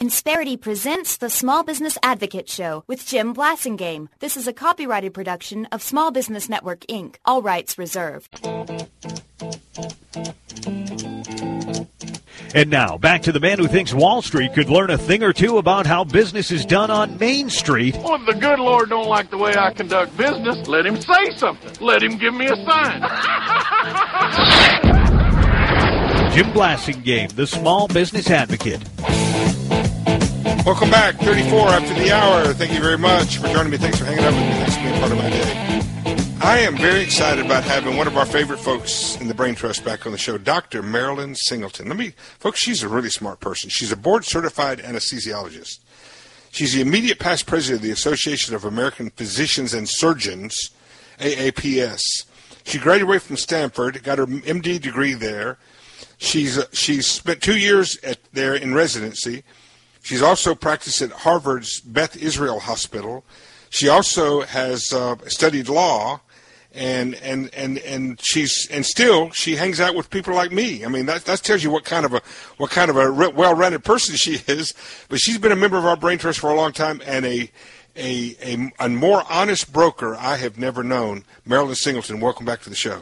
Insperity presents the Small Business Advocate Show with Jim Blasingame. This is a copyrighted production of Small Business Network, Inc. All rights reserved. And now, back to the man who thinks Wall Street could learn a thing or two about how business is done on Main Street. Well, if the good Lord don't like the way I conduct business, let him say something. Let him give me a sign. Jim Blasingame, the Small Business Advocate. Welcome back, 34 after the hour. Thank you very much for joining me. Thanks for hanging out with me. Thanks for being part of my day. I am very excited about having one of our favorite folks in the Brain Trust back on the show, Dr. Marilyn Singleton. Folks, she's a really smart person. She's a board-certified anesthesiologist. She's the immediate past president of the Association of American Physicians and Surgeons, AAPS. She graduated from Stanford, got her MD degree there. She's spent 2 years there in residency. She's also practiced at Harvard's Beth Israel Hospital. She also has studied law, and she hangs out with people like me. I mean, that tells you what kind of a well-rounded person she is. But she's been a member of our Brain Trust for a long time, and a more honest broker I have never known. Marilyn Singleton, welcome back to the show.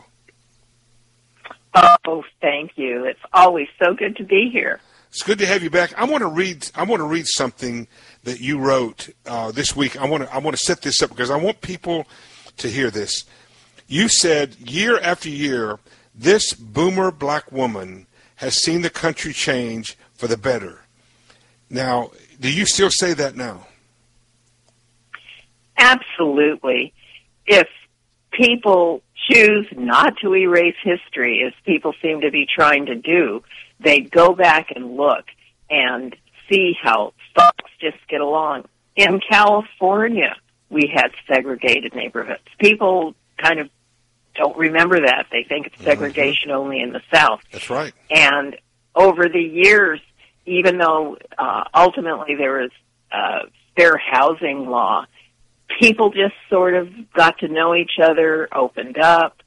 Oh, thank you. It's always so good to be here. It's good to have you back. I want to read something that you wrote this week. I want to set this up because I want people to hear this. You said, year after year, this boomer black woman has seen the country change for the better. Now, do you still say that now? Absolutely. If people choose not to erase history, as people seem to be trying to do, they go back and look and see how folks just get along. In California, we had segregated neighborhoods. People kind of don't remember that. They think it's segregation only in the South. That's right. And over the years, even though ultimately there was fair housing law, people just sort of got to know each other, opened up.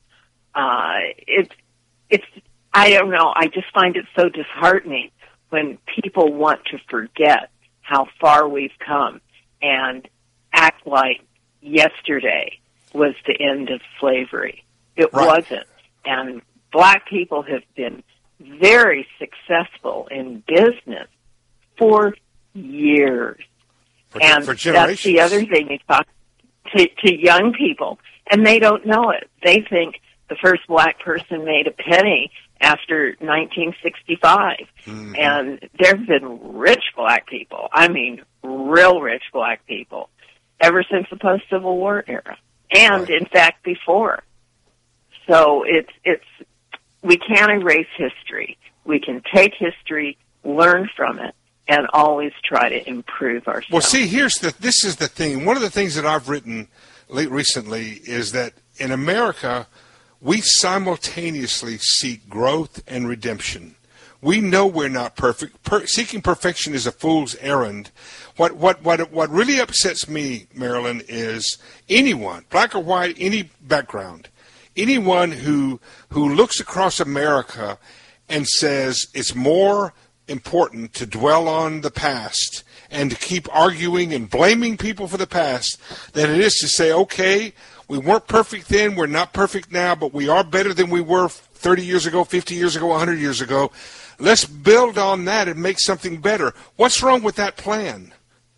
It's I don't know. I just find it so disheartening when people want to forget how far we've come and act like yesterday was the end of slavery. It wasn't. And black people have been very successful in business for years. For That's generations. the other thing you talk to young people, and they don't know it. They think the first black person made a penny after 1965. Mm-hmm. And there have been rich black people, I mean real rich black people, ever since the post-Civil War era, and in fact before. So it's we can't erase history. We can take history, learn from it, and always try to improve ourselves. Well, see, this is the thing. One of the things that I've written recently is that in America, we simultaneously seek growth and redemption. We know we're not perfect. Seeking perfection is a fool's errand. What really upsets me, Marilyn, is anyone, black or white, any background, anyone who looks across America and says it's more important to dwell on the past and to keep arguing and blaming people for the past than it is to say, okay, we weren't perfect then, we're not perfect now, but we are better than we were 30 years ago, 50 years ago, 100 years ago. Let's build on that and make something better. What's wrong with that plan?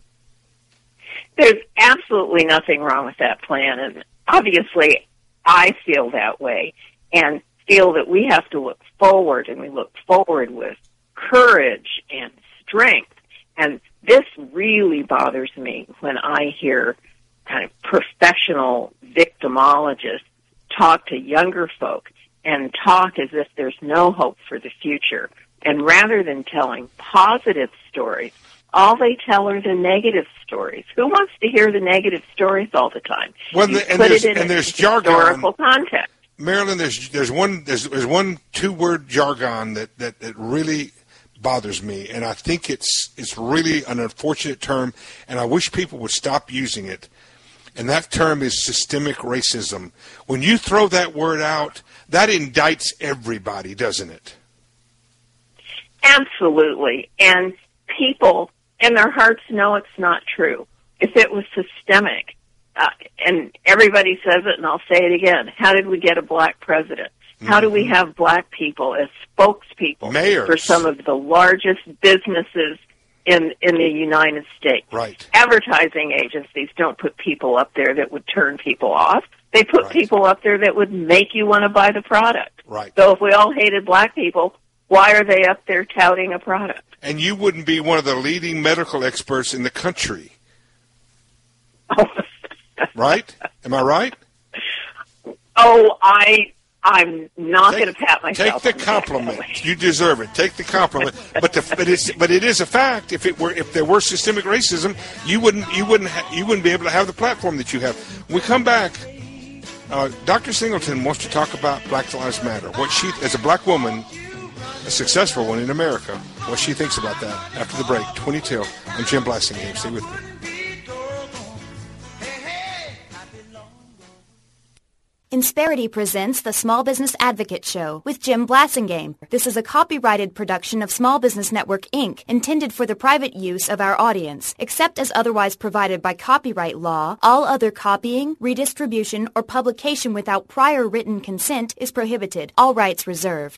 There's absolutely nothing wrong with that plan, and obviously I feel that way and feel that we have to look forward, and we look forward with courage and strength. And this really bothers me when I hear kind of professional victimologists talk to younger folk and talk as if there's no hope for the future. And rather than telling positive stories, all they tell are the negative stories. Who wants to hear the negative stories all the time? Well, there's jargon. Historical context. Marilyn, there's one 2-word jargon that really bothers me, and I think it's really an unfortunate term, and I wish people would stop using it. And that term is systemic racism. When you throw that word out, that indicts everybody, doesn't it? Absolutely. And people in their hearts know it's not true. If it was systemic, and everybody says it, and I'll say it again, how did we get a black president? How do we have black people as spokespeople Mayors for some of the largest businesses in the United States? Right. Advertising agencies don't put people up there that would turn people off. They put people up there that would make you want to buy the product. Right. So if we all hated black people, why are they up there touting a product? And you wouldn't be one of the leading medical experts in the country. Right? Am I right? Oh, I'm not going to pat myself. Take the compliment. You deserve it. Take the compliment. But it is a fact. If there were systemic racism, you wouldn't be able to have the platform that you have. When we come back, Dr. Singleton wants to talk about Black Lives Matter. What she, as a black woman, a successful one in America, what she thinks about that. After the break, 20 till. I'm Jim Blasingame. Stay with me. Insperity presents the Small Business Advocate Show with Jim Blasingame. This is a copyrighted production of Small Business Network, Inc., intended for the private use of our audience. Except as otherwise provided by copyright law, all other copying, redistribution, or publication without prior written consent is prohibited. All rights reserved.